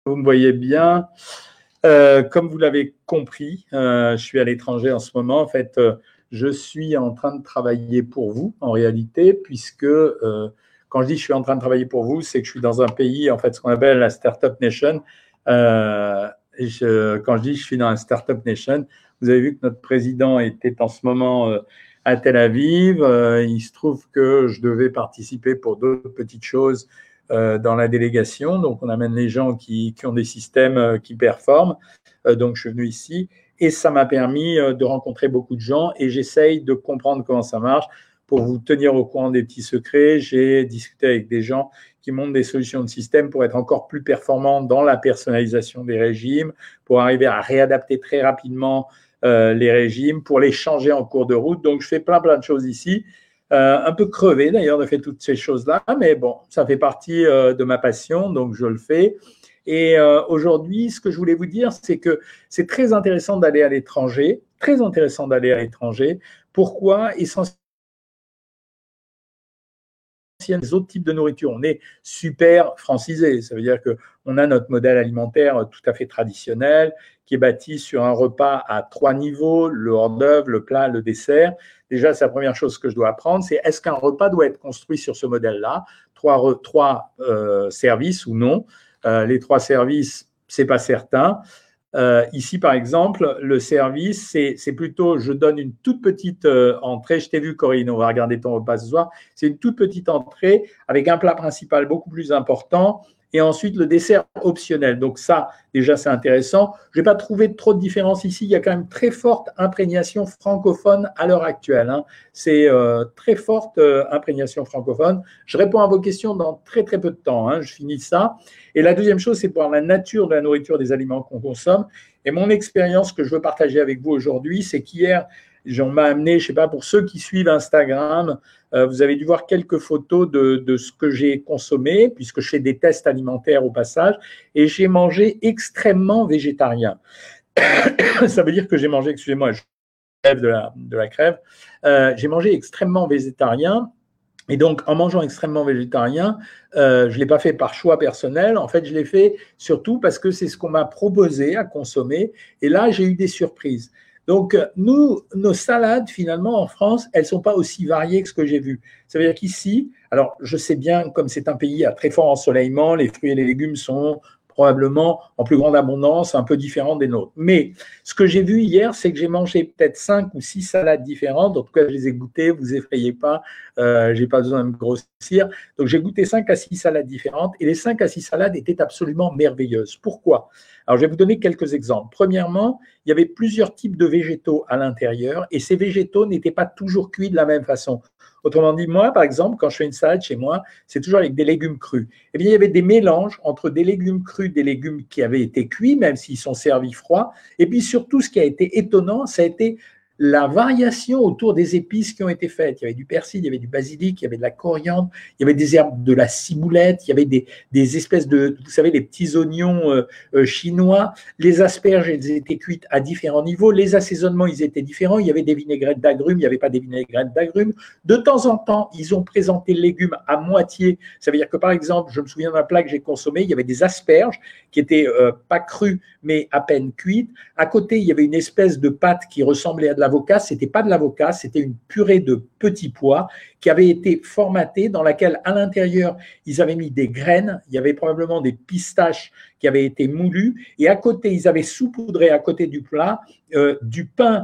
Vous me voyez bien. Comme vous l'avez compris, je suis à l'étranger en ce moment. En fait, je suis en train de travailler pour vous, en réalité, puisque quand je dis que je suis en train de travailler pour vous, c'est que je suis dans un pays, en fait, ce qu'on appelle la Startup Nation. Quand je dis que je suis dans la Startup Nation, vous avez vu que notre président était en ce moment à Tel Aviv. Il se trouve que je devais participer pour d'autres petites choses dans la délégation. Donc, on amène les gens qui ont des systèmes qui performent. Donc, je suis venu ici et ça m'a permis de rencontrer beaucoup de gens et j'essaye de comprendre comment ça marche pour vous tenir au courant des petits secrets. J'ai discuté avec des gens qui montrent des solutions de système pour être encore plus performants dans la personnalisation des régimes, pour arriver à réadapter très rapidement les régimes, pour les changer en cours de route. Donc, je fais plein de choses ici. Un peu crevé d'ailleurs de faire toutes ces choses-là, mais bon, ça fait partie de ma passion, donc je le fais. Et aujourd'hui, ce que je voulais vous dire, c'est que c'est très intéressant d'aller à l'étranger, très intéressant d'aller à l'étranger. Pourquoi? Essentiellement, les autres types de nourriture. On est super francisé. Ça veut dire qu'on a notre modèle alimentaire tout à fait traditionnel qui est bâti sur un repas à 3 niveaux, le hors-d'œuvre, le plat, le dessert. Déjà, c'est la première chose que je dois apprendre, c'est est-ce qu'un repas doit être construit sur ce modèle-là, trois services ou non. Les 3 services, c'est pas certain. Ici, par exemple, le service, c'est plutôt, je donne une toute petite entrée. Je t'ai vu, Corinne, on va regarder ton repas ce soir. C'est une toute petite entrée avec un plat principal beaucoup plus important et ensuite le dessert optionnel. Donc ça, déjà, c'est intéressant. Je n'ai pas trouvé trop de différence ici. Il y a quand même très forte imprégnation francophone à l'heure actuelle. Hein. C'est très forte imprégnation francophone. Je réponds à vos questions dans très peu de temps. Hein. Je finis ça. Et la deuxième chose, c'est pour la nature de la nourriture des aliments qu'on consomme. Et mon expérience que je veux partager avec vous aujourd'hui, c'est qu'hier, on m'a amené, je ne sais pas, pour ceux qui suivent Instagram, vous avez dû voir quelques photos de ce que j'ai consommé, puisque je fais des tests alimentaires au passage, et j'ai mangé extrêmement végétarien. Ça veut dire que j'ai mangé, excusez-moi, je crève de la crève, j'ai mangé extrêmement végétarien. Et donc, en mangeant extrêmement végétarien, je ne l'ai pas fait par choix personnel. En fait, je l'ai fait surtout parce que c'est ce qu'on m'a proposé à consommer. Et là, j'ai eu des surprises. Donc, nous, nos salades, finalement, en France, elles ne sont pas aussi variées que ce que j'ai vu. Ça veut dire qu'ici, alors je sais bien, comme c'est un pays à très fort ensoleillement, les fruits et les légumes sont probablement en plus grande abondance, un peu différents des nôtres. Mais ce que j'ai vu hier, c'est que j'ai mangé peut-être 5 ou 6 salades différentes. En tout cas, je les ai goûtées, vous effrayez pas, je n'ai pas besoin de me grossir. Donc, j'ai goûté 5 à 6 salades différentes et les 5 à 6 salades étaient absolument merveilleuses. Pourquoi? Alors, je vais vous donner quelques exemples. Premièrement, il y avait plusieurs types de végétaux à l'intérieur et ces végétaux n'étaient pas toujours cuits de la même façon. Autrement dit, moi, par exemple, quand je fais une salade chez moi, c'est toujours avec des légumes crus. Eh bien, il y avait des mélanges entre des légumes crus, des légumes qui avaient été cuits, même s'ils sont servis froids. Et puis surtout, ce qui a été étonnant, ça a été la variation autour des épices qui ont été faites. Il y avait du persil, il y avait du basilic, il y avait de la coriandre, il y avait des herbes de la ciboulette, il y avait des espèces de, vous savez, les petits oignons chinois. Les asperges, elles étaient cuites à différents niveaux. Les assaisonnements, ils étaient différents. Il y avait des vinaigrettes d'agrumes, il n'y avait pas des vinaigrettes d'agrumes. De temps en temps, ils ont présenté le légume à moitié. Ça veut dire que, par exemple, je me souviens d'un plat que j'ai consommé, il y avait des asperges qui étaient pas crues, mais à peine cuites. À côté, il y avait une espèce de pâte qui ressemblait à de l'avocat. C'était pas de l'avocat, c'était une purée de petits pois qui avait été formatée, dans laquelle, à l'intérieur, ils avaient mis des graines. Il y avait probablement des pistaches qui avaient été moulues. Et à côté, ils avaient saupoudré, à côté du plat, du pain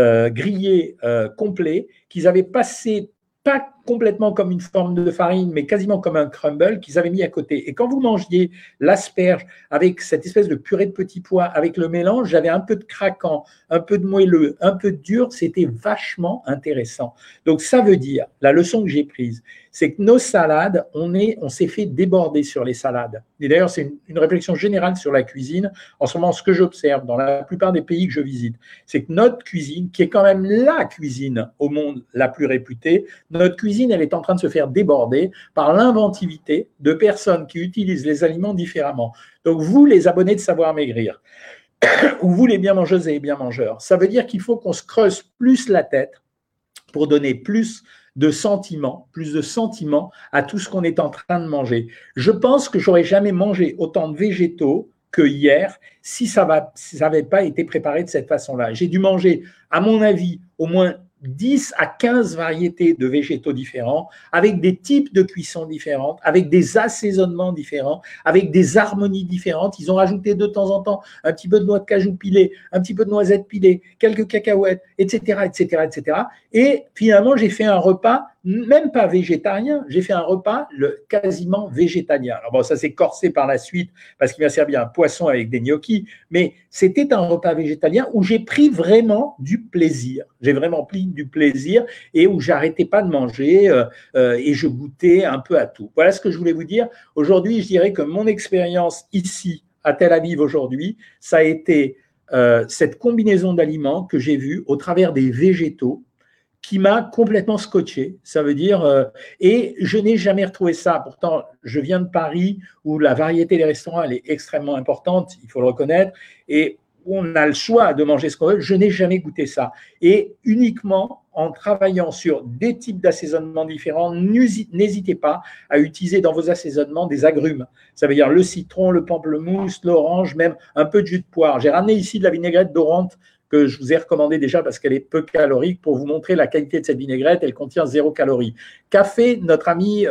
grillé complet qu'ils avaient passé pas complètement comme une forme de farine, mais quasiment comme un crumble qu'ils avaient mis à côté. Et quand vous mangiez l'asperge avec cette espèce de purée de petits pois, avec le mélange, j'avais un peu de craquant, un peu de moelleux, un peu de dur, c'était vachement intéressant. Donc ça veut dire, la leçon que j'ai prise, c'est que nos salades, on s'est fait déborder sur les salades. Et d'ailleurs, c'est une réflexion générale sur la cuisine. En ce moment, ce que j'observe dans la plupart des pays que je visite, c'est que notre cuisine, qui est quand même la cuisine au monde la plus réputée, notre cuisine, elle est en train de se faire déborder par l'inventivité de personnes qui utilisent les aliments différemment. Donc, vous, les abonnés de Savoir Maigrir, ou vous, les bien mangeuses et les bien mangeurs, ça veut dire qu'il faut qu'on se creuse plus la tête pour donner plus de sentiments à tout ce qu'on est en train de manger. Je pense que j'aurais jamais mangé autant de végétaux que hier si ça n'avait pas été préparé de cette façon-là. J'ai dû manger, à mon avis, au moins 10 à 15 variétés de végétaux différents, avec des types de cuisson différentes, avec des assaisonnements différents, avec des harmonies différentes. Ils ont rajouté de temps en temps un petit peu de noix de cajou pilée, un petit peu de noisettes pilées, quelques cacahuètes, etc., etc., etc. Et finalement, j'ai fait un repas même pas végétarien, j'ai fait un repas quasiment végétalien. Alors bon, ça s'est corsé par la suite parce qu'il m'a servi un poisson avec des gnocchis, mais c'était un repas végétalien où j'ai pris vraiment du plaisir. J'ai vraiment pris du plaisir et où j'arrêtais pas de manger et je goûtais un peu à tout. Voilà ce que je voulais vous dire. Aujourd'hui, je dirais que mon expérience ici à Tel Aviv aujourd'hui, ça a été cette combinaison d'aliments que j'ai vue au travers des végétaux qui m'a complètement scotché. Ça veut dire, et je n'ai jamais retrouvé ça. Pourtant, je viens de Paris où la variété des restaurants elle est extrêmement importante, il faut le reconnaître, et où on a le choix de manger ce qu'on veut. Je n'ai jamais goûté ça. Et uniquement en travaillant sur des types d'assaisonnements différents, n'hésitez pas à utiliser dans vos assaisonnements des agrumes. Ça veut dire le citron, le pamplemousse, l'orange, même un peu de jus de poire. J'ai ramené ici de la vinaigrette d'Orante que je vous ai recommandé déjà parce qu'elle est peu calorique pour vous montrer la qualité de cette vinaigrette. Elle contient 0 calories. Qu'a fait notre ami,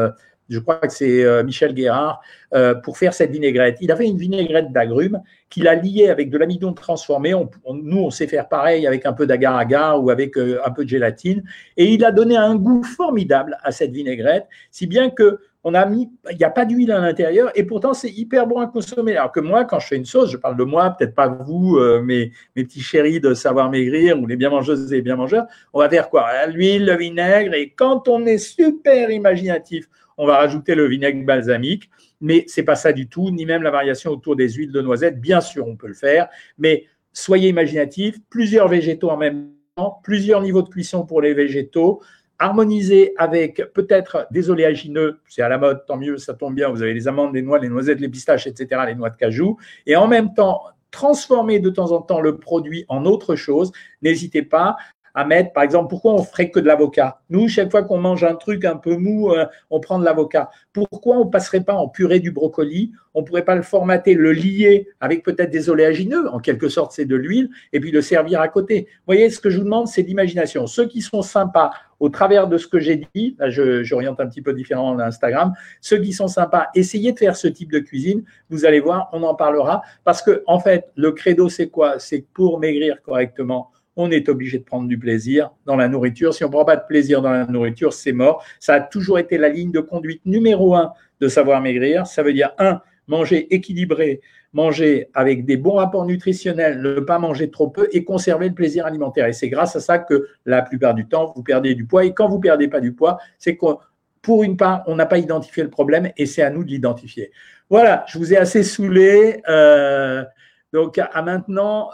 je crois que c'est Michel Guérard, pour faire cette vinaigrette? Il a fait une vinaigrette d'agrumes qu'il a liée avec de l'amidon transformé. Nous, on sait faire pareil avec un peu d'agar-agar ou avec un peu de gélatine. Et il a donné un goût formidable à cette vinaigrette, si bien que il n'y a pas d'huile à l'intérieur et pourtant c'est hyper bon à consommer. Alors que moi, quand je fais une sauce, je parle de moi, peut-être pas vous, mes petits chéris de savoir maigrir ou les bien mangeuses et les bien mangeurs, on va faire quoi? L'huile, le vinaigre, et quand on est super imaginatif, on va rajouter le vinaigre balsamique, mais c'est pas ça du tout, ni même la variation autour des huiles de noisette. Bien sûr, on peut le faire, mais soyez imaginatifs, plusieurs végétaux en même temps, plusieurs niveaux de cuisson pour les végétaux, harmoniser avec peut-être des oléagineux, c'est à la mode, tant mieux, ça tombe bien, vous avez les amandes, les noix, les noisettes, les pistaches, etc., les noix de cajou, et en même temps, transformer de temps en temps le produit en autre chose. N'hésitez pas à mettre, par exemple, pourquoi on ferait que de l'avocat? Nous, chaque fois qu'on mange un truc un peu mou, on prend de l'avocat. Pourquoi on ne passerait pas en purée du brocoli? On ne pourrait pas le formater, le lier avec peut-être des oléagineux, en quelque sorte c'est de l'huile, et puis le servir à côté. Vous voyez, ce que je vous demande, c'est l'imagination. Ceux qui sont sympas au travers de ce que j'ai dit, là j'oriente un petit peu différent l'Instagram, ceux qui sont sympas, essayez de faire ce type de cuisine, vous allez voir, on en parlera, parce que en fait, le credo c'est quoi? C'est que pour maigrir correctement, on est obligé de prendre du plaisir dans la nourriture. Si on ne prend pas de plaisir dans la nourriture, c'est mort. Ça a toujours été la ligne de conduite numéro 1 de savoir maigrir. Ça veut dire, 1, manger équilibré, manger avec des bons rapports nutritionnels, ne pas manger trop peu et conserver le plaisir alimentaire. Et c'est grâce à ça que la plupart du temps, vous perdez du poids. Et quand vous ne perdez pas du poids, c'est que pour une part, on n'a pas identifié le problème et c'est à nous de l'identifier. Voilà, je vous ai assez saoulé. Donc, à maintenant,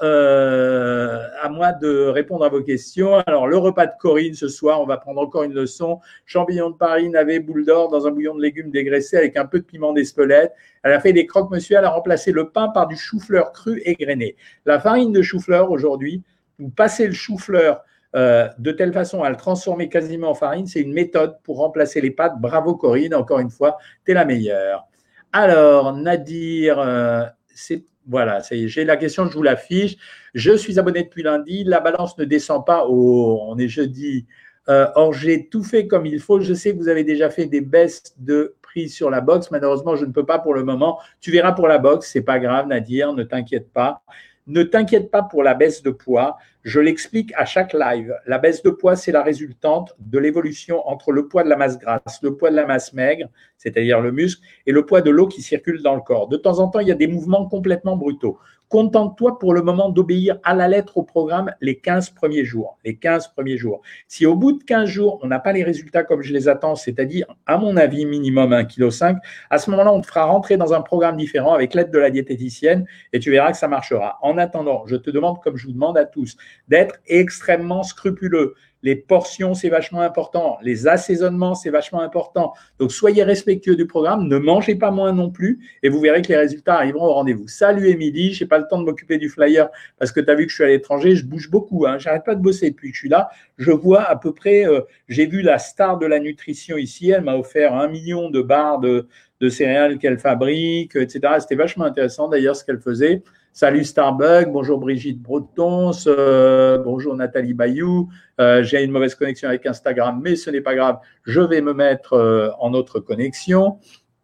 à moi de répondre à vos questions. Alors, le repas de Corinne ce soir, on va prendre encore une leçon. Champignons de Paris, navets, boule d'or dans un bouillon de légumes dégraissé avec un peu de piment d'Espelette. Elle a fait des croque-monsieur, elle a remplacé le pain par du chou-fleur cru égrené. La farine de chou-fleur, aujourd'hui, vous passez le chou-fleur de telle façon à le transformer quasiment en farine, c'est une méthode pour remplacer les pâtes. Bravo Corinne, encore une fois, tu es la meilleure. Alors, Nadir, voilà, ça y est, j'ai la question, je vous l'affiche. Je suis abonné depuis lundi, la balance ne descend pas, on est jeudi. Or, j'ai tout fait comme il faut. Je sais que vous avez déjà fait des baisses de prix sur la box. Malheureusement, je ne peux pas pour le moment. Tu verras pour la box, c'est pas grave, Nadir, ne t'inquiète pas. Ne t'inquiète pas pour la baisse de poids. Je l'explique à chaque live. La baisse de poids, c'est la résultante de l'évolution entre le poids de la masse grasse, le poids de la masse maigre, c'est-à-dire le muscle, et le poids de l'eau qui circule dans le corps. De temps en temps, il y a des mouvements complètement brutaux. Contente-toi pour le moment d'obéir à la lettre au programme les 15 premiers jours. Les 15 premiers jours. Si au bout de 15 jours, on n'a pas les résultats comme je les attends, c'est-à-dire, à mon avis, minimum 1,5 kg, à ce moment-là, on te fera rentrer dans un programme différent avec l'aide de la diététicienne et tu verras que ça marchera. En attendant, je te demande, comme je vous demande à tous, d'être extrêmement scrupuleux. Les portions, c'est vachement important. Les assaisonnements, c'est vachement important. Donc, soyez respectueux du programme. Ne mangez pas moins non plus et vous verrez que les résultats arriveront au rendez-vous. Salut Émilie, je n'ai pas le temps de m'occuper du flyer parce que tu as vu que je suis à l'étranger. Je bouge beaucoup. Je n'arrête pas de bosser depuis que je suis là. Je vois à peu près, j'ai vu la star de la nutrition ici. Elle m'a offert 1 million de barres de de céréales qu'elle fabrique, etc. C'était vachement intéressant d'ailleurs ce qu'elle faisait. Salut Starbucks, bonjour Brigitte Breton, bonjour Nathalie Bayou. J'ai une mauvaise connexion avec Instagram, mais ce n'est pas grave, je vais me mettre en autre connexion.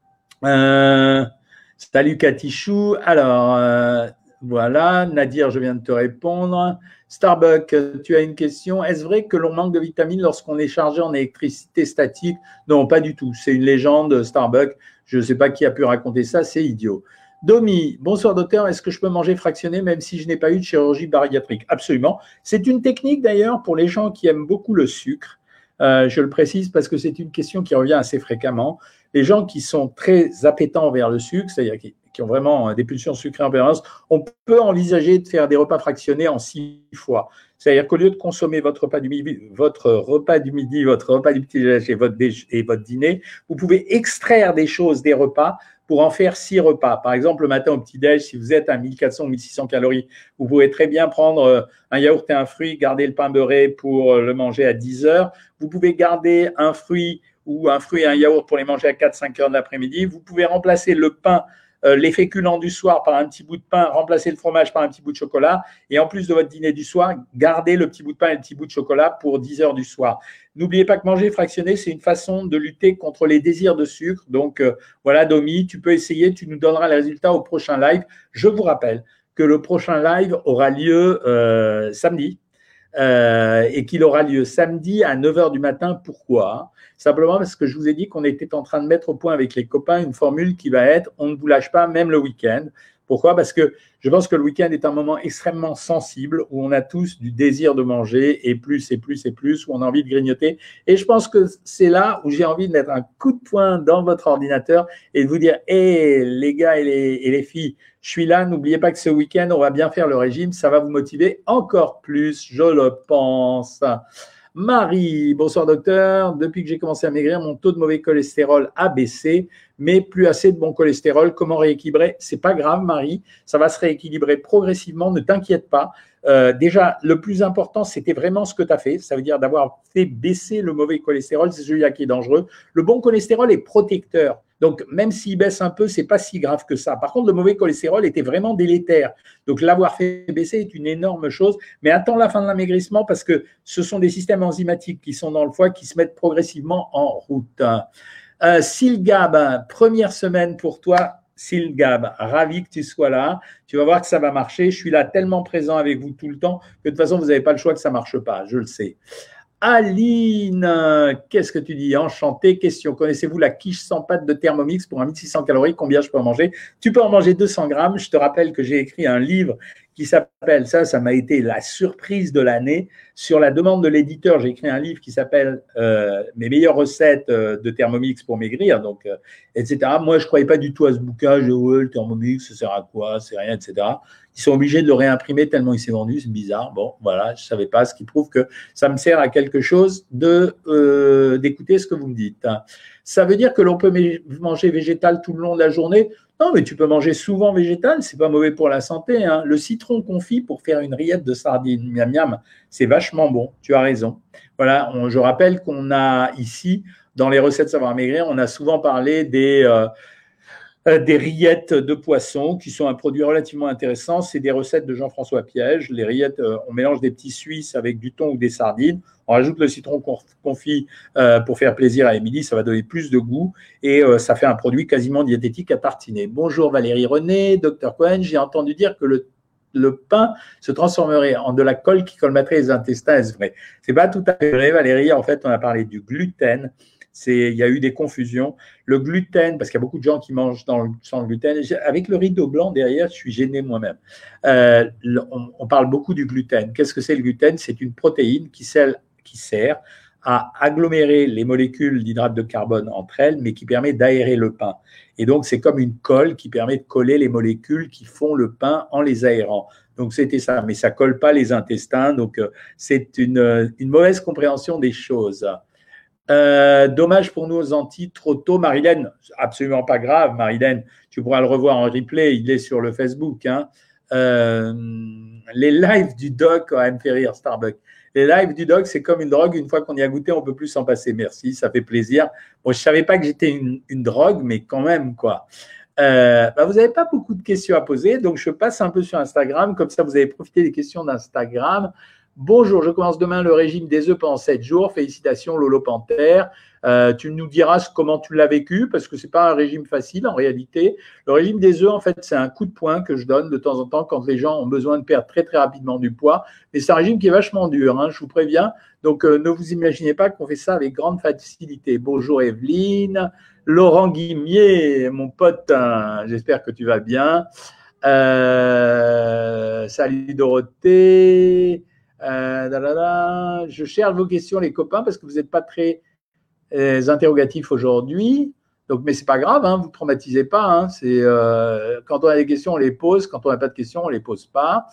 Salut Katichou. Alors, voilà, Nadir, je viens de te répondre. Starbucks, tu as une question. Est-ce vrai que l'on manque de vitamines lorsqu'on est chargé en électricité statique? Non, pas du tout. C'est une légende, Starbucks. Je ne sais pas qui a pu raconter ça, c'est idiot. Domi, bonsoir docteur, est-ce que je peux manger fractionné même si je n'ai pas eu de chirurgie bariatrique? Absolument. C'est une technique d'ailleurs pour les gens qui aiment beaucoup le sucre. Je le précise parce que c'est une question qui revient assez fréquemment. Les gens qui sont très appétents vers le sucre, c'est-à-dire qui ont vraiment des pulsions sucrées en permanence, on peut envisager de faire des repas fractionnés en 6 fois. C'est-à-dire qu'au lieu de consommer votre repas du midi, votre repas du petit-déjeuner et votre dîner, vous pouvez extraire des choses des repas pour en faire 6 repas. Par exemple, le matin au petit-déj, si vous êtes à 1400 ou 1600 calories, vous pouvez très bien prendre un yaourt et un fruit, garder le pain beurré pour le manger à 10 heures. Vous pouvez garder un fruit ou un fruit et un yaourt pour les manger à 4-5 heures de l'après-midi. Vous pouvez remplacer le pain, les féculents du soir par un petit bout de pain, remplacer le fromage par un petit bout de chocolat et en plus de votre dîner du soir, gardez le petit bout de pain et le petit bout de chocolat pour 10 heures du soir. N'oubliez pas que manger fractionné, c'est une façon de lutter contre les désirs de sucre. Donc voilà, Domi, tu peux essayer, tu nous donneras les résultats au prochain live. Je vous rappelle que le prochain live aura lieu samedi. Et qu'il aura lieu samedi à 9 h du matin. Pourquoi? Simplement parce que je vous ai dit qu'on était en train de mettre au point avec les copains une formule qui va être « on ne vous lâche pas même le week-end ». Pourquoi? Parce que je pense que le week-end est un moment extrêmement sensible où on a tous du désir de manger et plus et plus et plus, où on a envie de grignoter. Et je pense que c'est là où j'ai envie de mettre un coup de poing dans votre ordinateur et de vous dire « hé, les gars et les filles, je suis là, n'oubliez pas que ce week-end, on va bien faire le régime, ça va vous motiver encore plus, je le pense. » Marie, bonsoir docteur. Depuis que j'ai commencé à maigrir, mon taux de mauvais cholestérol a baissé, mais plus assez de bon cholestérol. Comment rééquilibrer? C'est pas grave, Marie. Ça va se rééquilibrer progressivement. Ne t'inquiète pas. Déjà, le plus important, c'était vraiment ce que tu as fait. Ça veut dire d'avoir fait baisser le mauvais cholestérol. C'est celui-là qui est dangereux. Le bon cholestérol est protecteur. Donc, même s'il baisse un peu, c'est pas si grave que ça. Par contre, le mauvais cholestérol était vraiment délétère. Donc, l'avoir fait baisser est une énorme chose. Mais attends la fin de l'amaigrissement parce que ce sont des systèmes enzymatiques qui sont dans le foie qui se mettent progressivement en route. Silgab, première semaine pour toi. Silgab, ravi que tu sois là. Tu vas voir que ça va marcher. Je suis là tellement présent avec vous tout le temps que de toute façon, vous n'avez pas le choix que ça ne marche pas. Je le sais. Aline, qu'est-ce que tu dis? Enchanté. Question. Connaissez-vous la quiche sans pâte de Thermomix pour 1600 calories? Combien je peux en manger? Tu peux en manger 200 grammes. Je te rappelle que j'ai écrit un livre qui s'appelle, ça m'a été la surprise de l'année. Sur la demande de l'éditeur, j'ai écrit un livre qui s'appelle Mes meilleures recettes de Thermomix pour maigrir, donc, etc. Moi, je ne croyais pas du tout à ce bouquin. Le Thermomix, ça sert à quoi? C'est rien, etc. Ils sont obligés de le réimprimer tellement il s'est vendu, c'est bizarre. Bon, voilà, je ne savais pas, ce qui prouve que ça me sert à quelque chose d'écouter ce que vous me dites. Ça veut dire que l'on peut manger végétal tout le long de la journée? Non, mais tu peux manger souvent végétal, c'est pas mauvais pour la santé. Hein. Le citron confit pour faire une rillette de sardines, miam miam, c'est vachement bon, tu as raison. Voilà, je rappelle qu'on a ici, dans les recettes Savoir Maigrir, on a souvent parlé des rillettes de poisson qui sont un produit relativement intéressant. C'est des recettes de Jean-François Piège. Les rillettes, on mélange des petits Suisses avec du thon ou des sardines. On rajoute le citron confit pour faire plaisir à Émilie. Ça va donner plus de goût et ça fait un produit quasiment diététique à tartiner. Bonjour Valérie René, Dr Cohen. J'ai entendu dire que le pain se transformerait en de la colle qui colmaterait les intestins. Est-ce vrai? C'est pas tout à fait vrai, Valérie. En fait, on a parlé du gluten. Il y a eu des confusions. Le gluten, parce qu'il y a beaucoup de gens qui mangent sans gluten. Avec le rideau blanc derrière, je suis gêné moi-même. On parle beaucoup du gluten. Qu'est-ce que c'est le gluten? C'est une protéine qui sert à agglomérer les molécules d'hydrate de carbone entre elles, mais qui permet d'aérer le pain. Et donc, c'est comme une colle qui permet de coller les molécules qui font le pain en les aérant. Donc, c'était ça, mais ça ne colle pas les intestins. Donc, c'est une mauvaise compréhension des choses. Dommage pour nous aux Antilles, trop tôt. Marilène, absolument pas grave, Marilène. Tu pourras le revoir en replay, il est sur le Facebook. Hein. Les lives du doc, me fait rire, Starbucks. Les lives du doc, c'est comme une drogue. Une fois qu'on y a goûté, on ne peut plus s'en passer. Merci, ça fait plaisir. Bon, je ne savais pas que j'étais une drogue, mais quand même, quoi. Vous n'avez pas beaucoup de questions à poser, donc je passe un peu sur Instagram. Comme ça, vous avez profité des questions d'Instagram. Bonjour, je commence demain le régime des œufs pendant 7 jours. Félicitations, Lolo Panthère. Tu nous diras comment tu l'as vécu, parce que ce n'est pas un régime facile en réalité. Le régime des œufs, en fait, c'est un coup de poing que je donne de temps en temps quand les gens ont besoin de perdre très très rapidement du poids. Mais c'est un régime qui est vachement dur, hein, je vous préviens. Donc, ne vous imaginez pas qu'on fait ça avec grande facilité. Bonjour Evelyne. Laurent Guimier, mon pote, hein, j'espère que tu vas bien. Salut Dorothée. Je cherche vos questions, les copains, parce que vous n'êtes pas très interrogatifs aujourd'hui. Donc, mais c'est pas grave, hein, vous ne traumatisez pas. Hein, quand on a des questions, on les pose. Quand on n'a pas de questions, on ne les pose pas.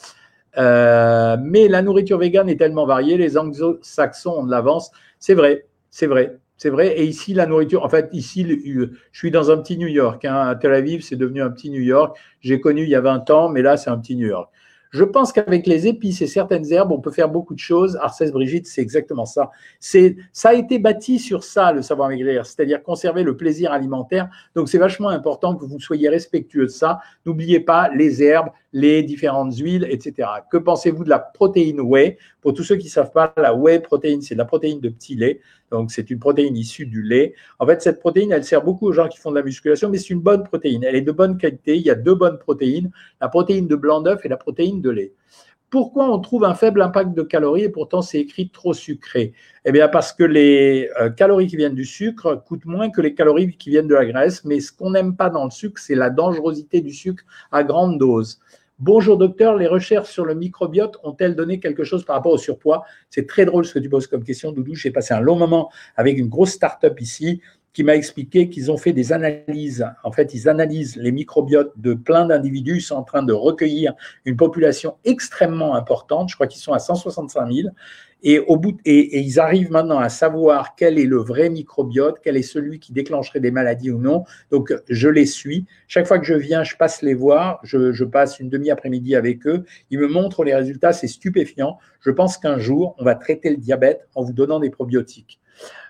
Mais la nourriture végane est tellement variée. Les anglo-saxons ont de l'avance. C'est vrai, c'est vrai. C'est vrai. Et ici, la nourriture, en fait, ici, je suis dans un petit New York. Hein. À Tel Aviv, c'est devenu un petit New York. J'ai connu il y a 20 ans, mais là, c'est un petit New York. Je pense qu'avec les épices et certaines herbes, on peut faire beaucoup de choses. Arcès Brigitte, c'est exactement ça. Ça a été bâti sur ça, le savoir maigrir, c'est-à-dire conserver le plaisir alimentaire. Donc, c'est vachement important que vous soyez respectueux de ça. N'oubliez pas les herbes, les différentes huiles, etc. Que pensez-vous de la protéine whey? Pour tous ceux qui ne savent pas, la whey protéine, c'est de la protéine de petit lait. Donc, c'est une protéine issue du lait. En fait, cette protéine, elle sert beaucoup aux gens qui font de la musculation, mais c'est une bonne protéine. Elle est de bonne qualité. Il y a deux bonnes protéines, la protéine de blanc d'œuf et la protéine de lait. Pourquoi on trouve un faible impact de calories et pourtant c'est écrit trop sucré? Eh bien, parce que les calories qui viennent du sucre coûtent moins que les calories qui viennent de la graisse. Mais ce qu'on n'aime pas dans le sucre, c'est la dangerosité du sucre à grande dose. Bonjour docteur, les recherches sur le microbiote ont-elles donné quelque chose par rapport au surpoids? C'est très drôle ce que tu poses comme question, Doudou. J'ai passé un long moment avec une grosse start-up ici qui m'a expliqué qu'ils ont fait des analyses. En fait, ils analysent les microbiotes de plein d'individus. Ils sont en train de recueillir une population extrêmement importante. Je crois qu'ils sont à 165 000. Et ils arrivent maintenant à savoir quel est le vrai microbiote, quel est celui qui déclencherait des maladies ou non. Donc, je les suis. Chaque fois que je viens, je passe les voir. Je passe une demi-après-midi avec eux. Ils me montrent les résultats. C'est stupéfiant. Je pense qu'un jour, on va traiter le diabète en vous donnant des probiotiques.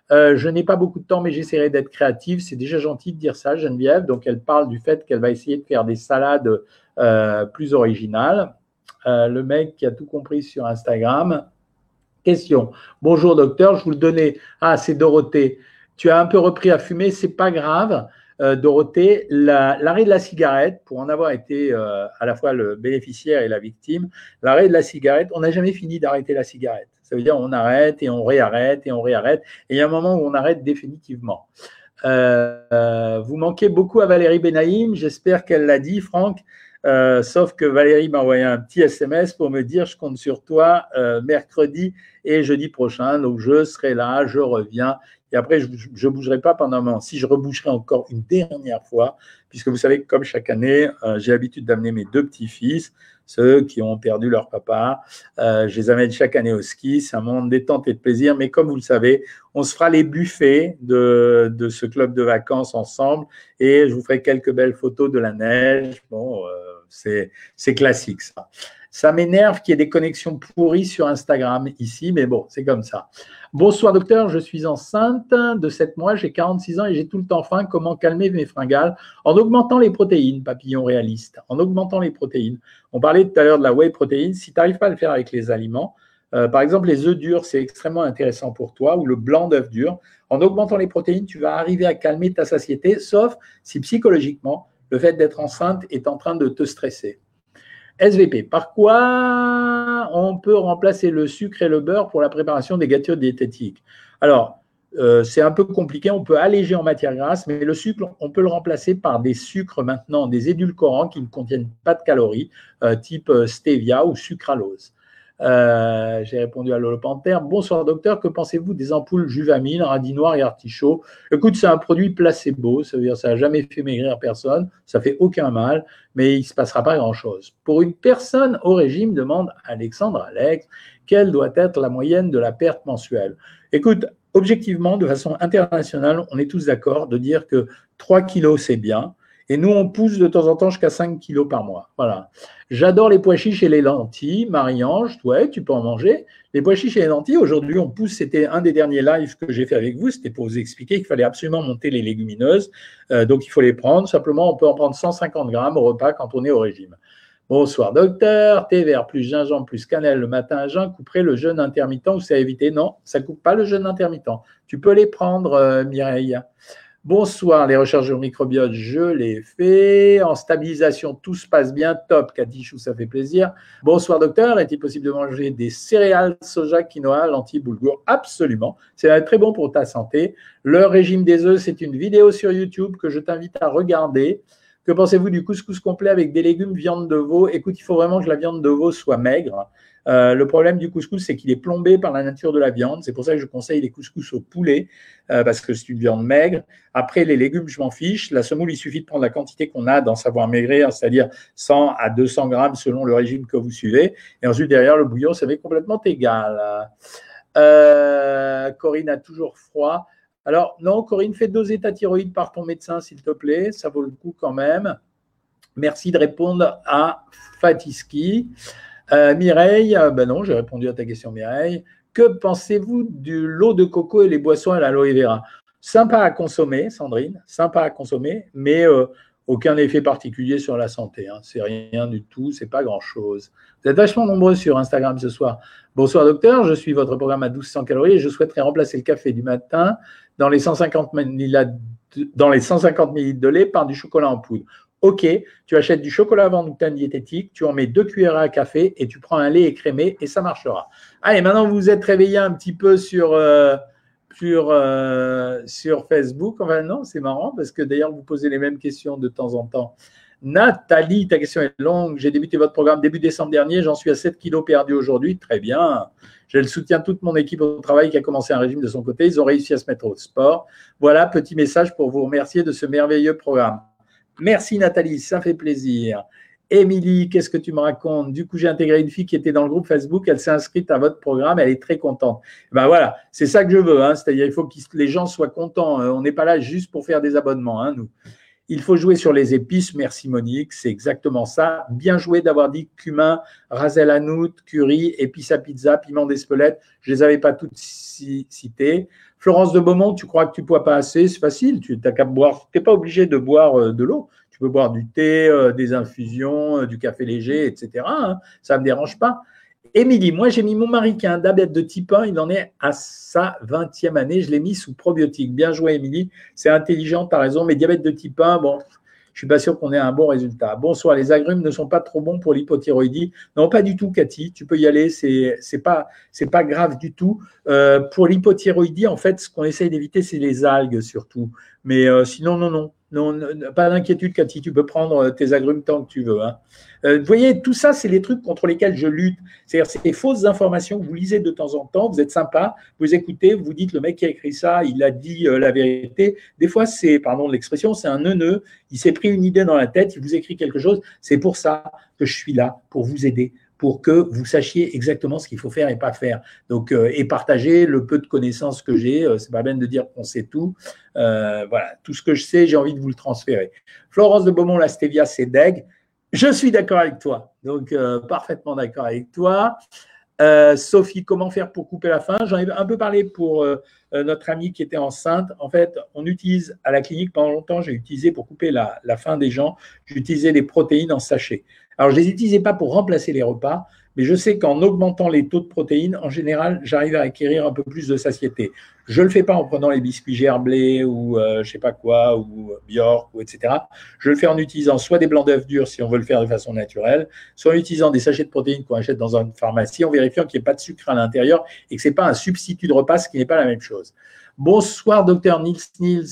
Je n'ai pas beaucoup de temps, mais j'essaierai d'être créative. C'est déjà gentil de dire ça, Geneviève. Donc, elle parle du fait qu'elle va essayer de faire des salades plus originales. Le mec qui a tout compris sur Instagram. Question. Bonjour docteur, je vous le donnais. Ah, c'est Dorothée. Tu as un peu repris à fumer, c'est pas grave. Dorothée, l'arrêt de la cigarette, pour en avoir été à la fois le bénéficiaire et la victime, l'arrêt de la cigarette, on n'a jamais fini d'arrêter la cigarette. Ça veut dire on arrête et on réarrête et on réarrête. Et il y a un moment où on arrête définitivement. Vous manquez beaucoup à Valérie Benaïm. J'espère qu'elle l'a dit, Franck. Sauf que Valérie m'a envoyé un petit SMS pour me dire je compte sur toi mercredi et jeudi prochain. Donc, je serai là, je reviens. Et après, je ne bougerai pas pendant un moment. Si je rebougerai encore une dernière fois, puisque vous savez que comme chaque année, j'ai l'habitude d'amener mes deux petits-fils, ceux qui ont perdu leur papa. Je les amène chaque année au ski. C'est un moment de détente et de plaisir. Mais comme vous le savez, on se fera les buffets de ce club de vacances ensemble et je vous ferai quelques belles photos de la neige. Bon, c'est classique ça. Ça m'énerve qu'il y ait des connexions pourries sur Instagram ici, mais bon, c'est comme ça. Bonsoir docteur, je suis enceinte de 7 mois, j'ai 46 ans et j'ai tout le temps faim. Comment calmer mes fringales? En augmentant les protéines, papillon réaliste, en augmentant les protéines. On parlait tout à l'heure de la whey protéine. Si tu n'arrives pas à le faire avec les aliments, par exemple les œufs durs, c'est extrêmement intéressant pour toi, ou le blanc d'œuf dur. En augmentant les protéines, tu vas arriver à calmer ta satiété, sauf si psychologiquement, le fait d'être enceinte est en train de te stresser. SVP, par quoi on peut remplacer le sucre et le beurre pour la préparation des gâteaux diététiques? Alors, c'est un peu compliqué, on peut alléger en matière grasse, mais le sucre, on peut le remplacer par des sucres maintenant, des édulcorants qui ne contiennent pas de calories, type stevia ou sucralose. J'ai répondu à Lolo Panthère. Bonsoir docteur, que pensez-vous des ampoules Juvamine, radis noir et artichaut? Écoute, c'est un produit placebo, ça veut dire que ça n'a jamais fait maigrir personne, ça fait aucun mal, mais il ne se passera pas grand-chose. Pour une personne au régime, demande Alexandre Alex, quelle doit être la moyenne de la perte mensuelle? Écoute, objectivement, de façon internationale, on est tous d'accord de dire que 3 kilos, c'est bien. Et nous, on pousse de temps en temps jusqu'à 5 kilos par mois. Voilà. J'adore les pois chiches et les lentilles. Marie-Ange, ouais, tu peux en manger. Les pois chiches et les lentilles, aujourd'hui, on pousse. C'était un des derniers lives que j'ai fait avec vous. C'était pour vous expliquer qu'il fallait absolument monter les légumineuses. Donc, il faut les prendre. Simplement, on peut en prendre 150 grammes au repas quand on est au régime. Bonsoir, docteur. Thé vert plus gingembre plus cannelle le matin à jeun couperait le jeûne intermittent ou c'est à éviter? Non, ça ne coupe pas le jeûne intermittent. Tu peux les prendre, Mireille. Bonsoir, les recherches au microbiote, je les fais. En stabilisation, tout se passe bien. Top, Katichou, ça fait plaisir. Bonsoir, docteur. Est-il possible de manger des céréales, soja, quinoa, lentilles, boulgour? Absolument. C'est très bon pour ta santé. Le régime des œufs, c'est une vidéo sur YouTube que je t'invite à regarder. Que pensez-vous du couscous complet avec des légumes, viande de veau? Écoute, il faut vraiment que la viande de veau soit maigre. Le problème du couscous, c'est qu'il est plombé par la nature de la viande. C'est pour ça que je conseille les couscous au poulet, parce que c'est une viande maigre. Après, les légumes, je m'en fiche. La semoule, il suffit de prendre la quantité qu'on a dans Savoir Maigrir, c'est-à-dire 100 à 200 grammes selon le régime que vous suivez. Et ensuite, derrière, le bouillon, ça m'est complètement égal. Corinne a toujours froid. Alors, non, Corinne, fais doser ta thyroïde par ton médecin, s'il te plaît. Ça vaut le coup quand même. Merci de répondre à Fatiski. Mireille, ben non, j'ai répondu à ta question, Mireille. Que pensez-vous de l'eau de coco et les boissons à l'aloe vera? Sympa à consommer, Sandrine, sympa à consommer, mais aucun effet particulier sur la santé. Hein. C'est rien du tout, c'est pas grand-chose. Vous êtes vachement nombreux sur Instagram ce soir. Bonsoir docteur, je suis votre programme à 1200 calories et je souhaiterais remplacer le café du matin dans les 150 ml de lait par du chocolat en poudre. Ok, tu achètes du chocolat avant gluten diététique, tu en mets 2 cuillères à café et tu prends un lait écrémé et ça marchera. Allez, maintenant vous vous êtes réveillé un petit peu sur Facebook. Enfin non, c'est marrant parce que d'ailleurs vous posez les mêmes questions de temps en temps. Nathalie, ta question est longue. J'ai débuté votre programme début décembre dernier, j'en suis à 7 kilos perdus aujourd'hui. Très bien. J'ai le soutien de toute mon équipe au travail qui a commencé un régime de son côté. Ils ont réussi à se mettre au sport. Voilà, petit message pour vous remercier de ce merveilleux programme. Merci Nathalie, ça fait plaisir. Émilie, qu'est-ce que tu me racontes? Du coup, j'ai intégré une fille qui était dans le groupe Facebook, elle s'est inscrite à votre programme, elle est très contente. Ben voilà, c'est ça que je veux, hein. C'est-à-dire il faut que les gens soient contents. On n'est pas là juste pour faire des abonnements, hein, nous. Il faut jouer sur les épices, merci Monique, c'est exactement ça. Bien joué d'avoir dit cumin, ras el hanout, curry, épices à pizza, piment d'Espelette, je ne les avais pas toutes citées. Florence de Beaumont, tu crois que tu ne bois pas assez? C'est facile, tu n'as qu'à boire. Tu n'es pas obligé de boire de l'eau. Tu peux boire du thé, des infusions, du café léger, etc. Hein, ça ne me dérange pas. Émilie, moi j'ai mis mon mari qui a un diabète de type 1, il en est à sa 20e année, je l'ai mis sous probiotique. Bien joué Émilie, c'est intelligent, tu as raison, mais diabète de type 1, bon, je ne suis pas sûr qu'on ait un bon résultat. Bonsoir, les agrumes ne sont pas trop bons pour l'hypothyroïdie. Non, pas du tout, Cathy, tu peux y aller, c'est pas grave du tout. Pour l'hypothyroïdie, en fait, ce qu'on essaye d'éviter, c'est les algues surtout. Mais sinon, non, pas d'inquiétude, Cathy, tu peux prendre tes agrumes tant que tu veux. Hein. Vous voyez, tout ça, c'est les trucs contre lesquels je lutte. C'est-à-dire, c'est des fausses informations que vous lisez de temps en temps, vous êtes sympa, vous écoutez, vous dites, le mec qui a écrit ça, il a dit la vérité. Des fois, c'est, pardon de l'expression, c'est un neuneu, il s'est pris une idée dans la tête, il vous écrit quelque chose. C'est pour ça que je suis là, pour vous aider, pour que vous sachiez exactement ce qu'il faut faire et pas faire. Donc, et partager le peu de connaissances que j'ai. C'est pas bien de dire qu'on sait tout. Voilà, tout ce que je sais, j'ai envie de vous le transférer. Florence de Beaumont, la stevia, c'est deg. Je suis d'accord avec toi. Donc, parfaitement d'accord avec toi. Sophie, comment faire pour couper la faim? J'en ai un peu parlé pour notre amie qui était enceinte. En fait, on utilise à la clinique, pendant longtemps, j'ai utilisé pour couper la faim des gens, j'utilisais des protéines en sachet. Alors, je ne les utilisais pas pour remplacer les repas, mais je sais qu'en augmentant les taux de protéines, en général, j'arrive à acquérir un peu plus de satiété. Je ne le fais pas en prenant les biscuits gerblés ou je ne sais pas quoi, ou Bjork, ou etc. Je le fais en utilisant soit des blancs d'œufs durs si on veut le faire de façon naturelle, soit en utilisant des sachets de protéines qu'on achète dans une pharmacie, en vérifiant qu'il n'y ait pas de sucre à l'intérieur et que ce n'est pas un substitut de repas, ce qui n'est pas la même chose. Bonsoir, docteur Niels.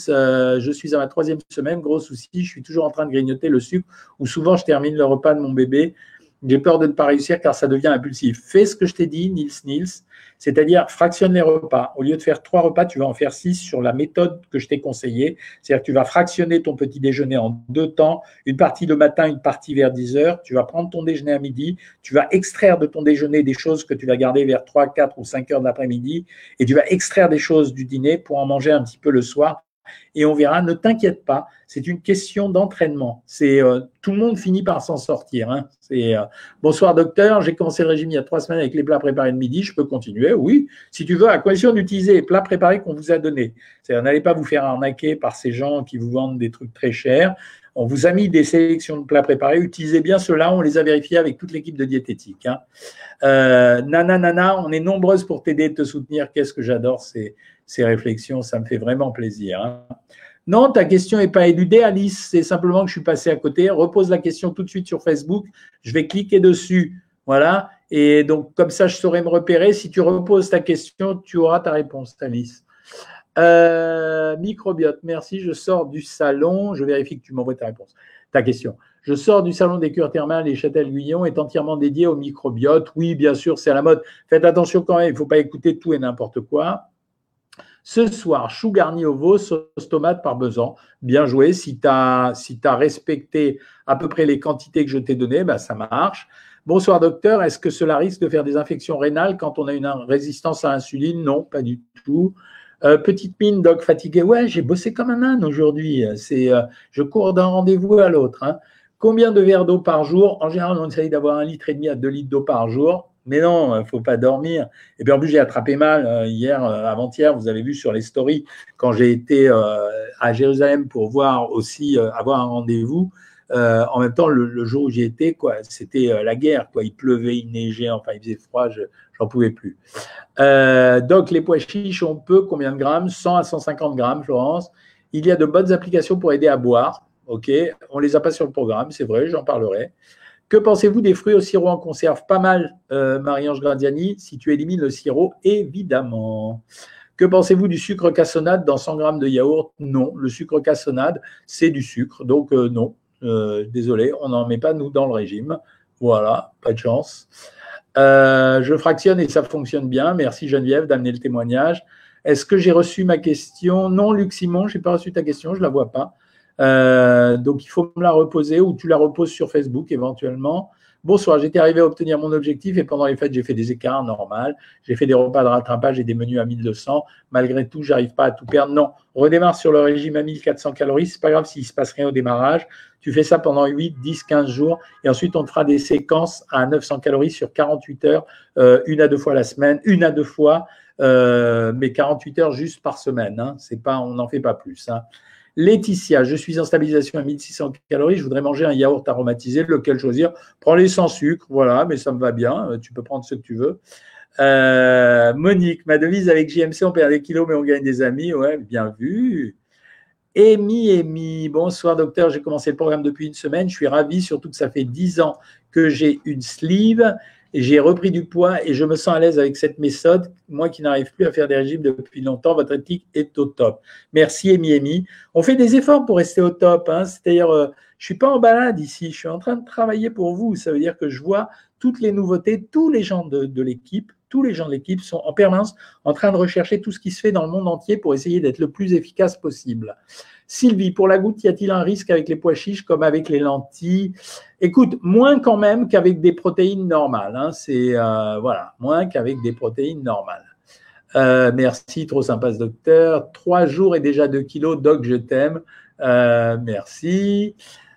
Je suis à ma 3e semaine. Gros souci, je suis toujours en train de grignoter le sucre ou souvent je termine le repas de mon bébé. J'ai peur de ne pas réussir car ça devient impulsif. Fais ce que je t'ai dit, Niels, c'est-à-dire fractionne les repas. Au lieu de faire 3 repas, tu vas en faire 6 sur la méthode que je t'ai conseillée. C'est-à-dire que tu vas fractionner ton petit déjeuner en 2 temps, une partie le matin, une partie vers 10 heures. Tu vas prendre ton déjeuner à midi, tu vas extraire de ton déjeuner des choses que tu vas garder vers 3, 4 ou 5 heures de l'après-midi et tu vas extraire des choses du dîner pour en manger un petit peu le soir et on verra. Ne t'inquiète pas, c'est une question d'entraînement. Tout le monde finit par s'en sortir. Hein. Bonsoir docteur, j'ai commencé le régime il y a 3 semaines avec les plats préparés de midi, je peux continuer? Oui, si tu veux, à condition d'utiliser les plats préparés qu'on vous a donnés. C'est-à-dire, n'allez pas vous faire arnaquer par ces gens qui vous vendent des trucs très chers. On vous a mis des sélections de plats préparés, utilisez bien ceux-là, on les a vérifiés avec toute l'équipe de diététique. Hein. Nana, on est nombreuses pour t'aider et te soutenir. Qu'est-ce que j'adore ces réflexions, ça me fait vraiment plaisir. Hein. Non, ta question n'est pas éludée, Alice, c'est simplement que je suis passé à côté. Repose la question tout de suite sur Facebook, je vais cliquer dessus, voilà, et donc comme ça je saurai me repérer. Si tu reposes ta question, tu auras ta réponse, Alice. Microbiote, merci, je sors du salon, je vérifie que tu m'envoies ta question. Je sors du salon des cures thermales et Châtel-Guyon est entièrement dédié au microbiote. Oui, bien sûr, c'est à la mode. Faites attention quand même, il ne faut pas écouter tout et n'importe quoi. Ce soir, chou garni au veau, sauce tomate par besan. Bien joué. Si tu as respecté à peu près les quantités que je t'ai données, ben, ça marche. Bonsoir docteur, est-ce que cela risque de faire des infections rénales quand on a une résistance à l'insuline? Non, pas du tout. Petite mine, doc, fatigué. Ouais, j'ai bossé comme un âne aujourd'hui. Je cours d'un rendez-vous à l'autre. Hein. Combien de verres d'eau par jour? En général, on essaye d'avoir 1,5 litre à 2 litres d'eau par jour. Mais non, il ne faut pas dormir. Et puis en plus, j'ai attrapé mal hier, avant-hier, vous avez vu sur les stories, quand j'ai été à Jérusalem pour voir aussi, avoir un rendez-vous. En même temps, le jour où j'y étais, c'était la guerre. Il pleuvait, il neigeait, enfin, il faisait froid, j'en pouvais plus. Donc, les pois chiches, on peut, combien de grammes? 100 à 150 grammes, Florence. Il y a de bonnes applications pour aider à boire. OK, on ne les a pas sur le programme, c'est vrai, j'en parlerai. Que pensez-vous des fruits au sirop en conserve? Pas mal, Marie-Ange Gradiani, si tu élimines le sirop, évidemment. Que pensez-vous du sucre cassonade dans 100 grammes de yaourt? Non, le sucre cassonade, c'est du sucre, donc non. Désolé, on n'en met pas, nous, dans le régime. Voilà, pas de chance. Je fractionne et ça fonctionne bien. Merci Geneviève d'amener le témoignage. Est-ce que j'ai reçu ma question? Non, Luc Simon, je n'ai pas reçu ta question, je ne la vois pas. Donc, il faut me la reposer ou tu la reposes sur Facebook éventuellement. Bonsoir, j'étais arrivé à obtenir mon objectif et pendant les fêtes, j'ai fait des écarts, normal. J'ai fait des repas de rattrapage et des menus à 1200. Malgré tout, je n'arrive pas à tout perdre. Non, redémarre sur le régime à 1400 calories. Ce n'est pas grave s'il ne se passe rien au démarrage. Tu fais ça pendant 8, 10, 15 jours et ensuite, on te fera des séquences à 900 calories sur 48 heures, 1 à 2 fois la semaine, 1 à 2 fois, mais 48 heures juste par semaine. Hein. On n'en fait pas plus. Hein. Laetitia, je suis en stabilisation à 1600 calories, je voudrais manger un yaourt aromatisé, lequel choisir? Prends-les sans sucre, voilà, mais ça me va bien, tu peux prendre ce que tu veux. Monique, ma devise avec JMC, on perd des kilos mais on gagne des amis, ouais, bien vu. Amy, bonsoir docteur, j'ai commencé le programme depuis une semaine, je suis ravi, surtout que ça fait 10 ans que j'ai une sleeve. J'ai repris du poids et je me sens à l'aise avec cette méthode. Moi qui n'arrive plus à faire des régimes depuis longtemps, votre éthique est au top. Merci, Amy. On fait des efforts pour rester au top. Hein. C'est-à-dire, je ne suis pas en balade ici. Je suis en train de travailler pour vous. Ça veut dire que je vois toutes les nouveautés. Tous les gens de l'équipe, tous les gens de l'équipe sont en permanence en train de rechercher tout ce qui se fait dans le monde entier pour essayer d'être le plus efficace possible. Sylvie, pour la goutte, y a-t-il un risque avec les pois chiches comme avec les lentilles? Écoute, moins quand même qu'avec des protéines normales. Hein. Voilà, moins qu'avec des protéines normales. Merci, trop sympa ce docteur. 3 jours et déjà 2 kilos, doc, je t'aime. Merci.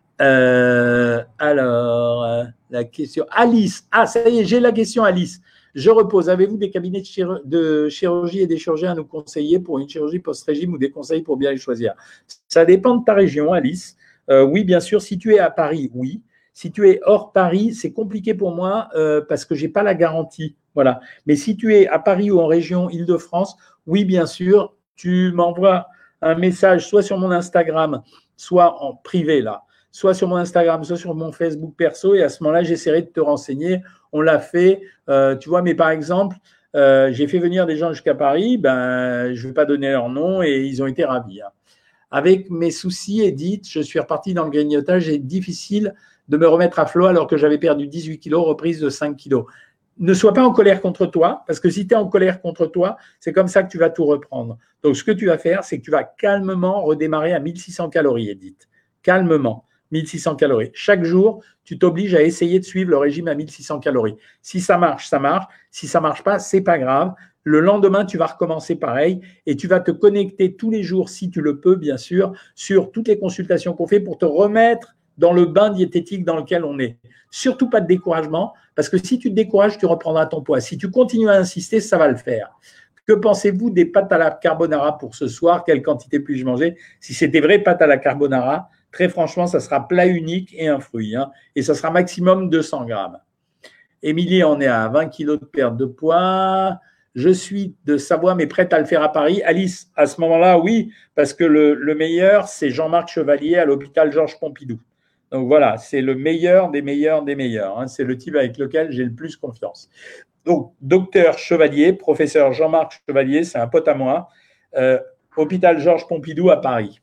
Alors, la question. Alice, ça y est, j'ai la question, Alice. Je repose. Avez-vous des cabinets de chirurgie et des chirurgiens à nous conseiller pour une chirurgie post-régime ou des conseils pour bien les choisir? Ça dépend de ta région, Alice. Oui, bien sûr. Si tu es à Paris, oui. Si tu es hors Paris, c'est compliqué pour moi parce que je n'ai pas la garantie. Voilà. Mais si tu es à Paris ou en région Île-de-France, oui, bien sûr, tu m'envoies un message soit sur mon Instagram, soit en privé, là, soit sur mon Instagram, soit sur mon Facebook perso, et à ce moment-là, j'essaierai de te renseigner. On l'a fait, tu vois, mais par exemple, j'ai fait venir des gens jusqu'à Paris, je ne vais pas donner leur nom, et ils ont été ravis. Hein. Avec mes soucis, Edith, je suis reparti dans le grignotage et difficile de me remettre à flot alors que j'avais perdu 18 kilos, reprise de 5 kilos. Ne sois pas en colère contre toi, parce que si tu es en colère contre toi, c'est comme ça que tu vas tout reprendre. Donc, ce que tu vas faire, c'est que tu vas calmement redémarrer à 1600 calories, Edith. Calmement, 1600 calories. Chaque jour, tu t'obliges à essayer de suivre le régime à 1600 calories. Si ça marche, ça marche. Si ça ne marche pas, ce n'est pas grave. Le lendemain, tu vas recommencer pareil et tu vas te connecter tous les jours, si tu le peux, bien sûr, sur toutes les consultations qu'on fait pour te remettre dans le bain diététique dans lequel on est. Surtout pas de découragement, parce que si tu te décourages, tu reprendras ton poids. Si tu continues à insister, ça va le faire. Que pensez-vous des pâtes à la carbonara pour ce soir? Quelle quantité puis-je manger? Si c'est des vraies pâtes à la carbonara, très franchement, ça sera plat unique et un fruit. Et ça sera maximum 200 grammes. Émilie en est à 20 kilos de perte de poids. Je suis de Savoie, mais prête à le faire à Paris. Alice, à ce moment-là, oui, parce que le meilleur, c'est Jean-Marc Chevalier à l'hôpital Georges Pompidou. Donc voilà, c'est le meilleur des meilleurs des meilleurs. C'est le type avec lequel j'ai le plus confiance. Donc, docteur Chevalier, professeur Jean-Marc Chevalier, c'est un pote à moi, hôpital Georges Pompidou à Paris.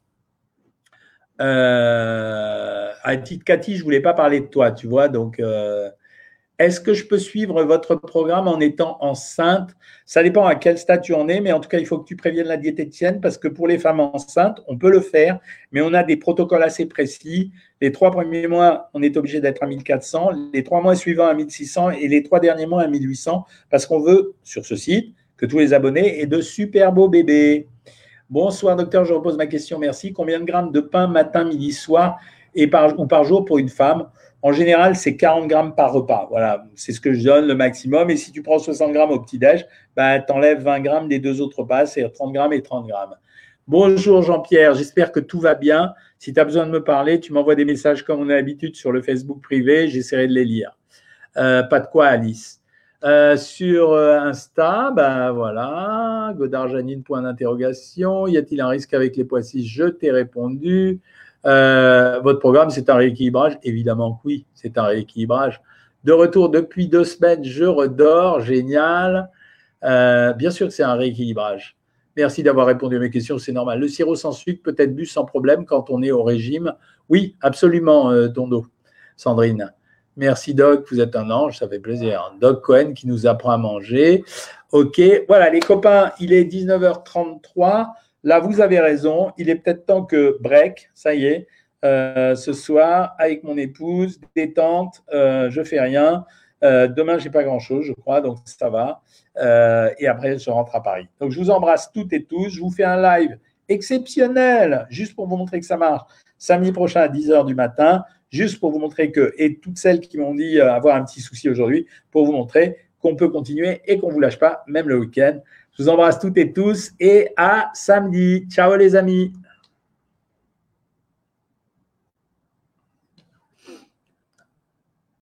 À titre Cathy, je ne voulais pas parler de toi, tu vois, donc est-ce que je peux suivre votre programme en étant enceinte? Ça dépend à quel stade tu en es, mais en tout cas, il faut que tu préviennes la diététicienne parce que pour les femmes enceintes, on peut le faire, mais on a des protocoles assez précis. Les 3 premiers mois, on est obligé d'être à 1400, les 3 mois suivants à 1600 et les 3 derniers mois à 1800 parce qu'on veut, sur ce site, que tous les abonnés aient de super beaux bébés. Bonsoir, docteur, je repose ma question, merci. Combien de grammes de pain matin, midi, soir ou par jour pour une femme? En général, c'est 40 grammes par repas. Voilà, c'est ce que je donne, le maximum. Et si tu prends 60 grammes au petit-déj, bah, tu enlèves 20 grammes des 2 autres repas, c'est 30 grammes et 30 grammes. Bonjour Jean-Pierre, j'espère que tout va bien. Si tu as besoin de me parler, tu m'envoies des messages comme on a l'habitude sur le Facebook privé, j'essaierai de les lire. Pas de quoi, Alice. Sur Insta, ben voilà, Godard Janine, point d'interrogation. Y a-t-il un risque avec les pois-chiches? Je t'ai répondu. Votre programme, c'est un rééquilibrage? Évidemment que oui, c'est un rééquilibrage. De retour depuis 2 semaines, je redors, génial. Bien sûr que c'est un rééquilibrage. Merci d'avoir répondu à mes questions, c'est normal. Le sirop sans sucre peut être bu sans problème quand on est au régime? Oui, absolument, Tondo, Sandrine. Merci Doc, vous êtes un ange, ça fait plaisir. Doc Cohen qui nous apprend à manger. Ok, voilà les copains, il est 19h33. Là, vous avez raison, il est peut-être temps que break, ça y est, ce soir, avec mon épouse, détente, je fais rien. Demain, je n'ai pas grand-chose, je crois, donc ça va. Et après, je rentre à Paris. Donc, je vous embrasse toutes et tous. Je vous fais un live exceptionnel, juste pour vous montrer que ça marche, samedi prochain à 10h du matin, juste pour vous montrer que, et toutes celles qui m'ont dit avoir un petit souci aujourd'hui, pour vous montrer qu'on peut continuer et qu'on ne vous lâche pas, même le week-end. Je vous embrasse toutes et tous et à samedi. Ciao les amis.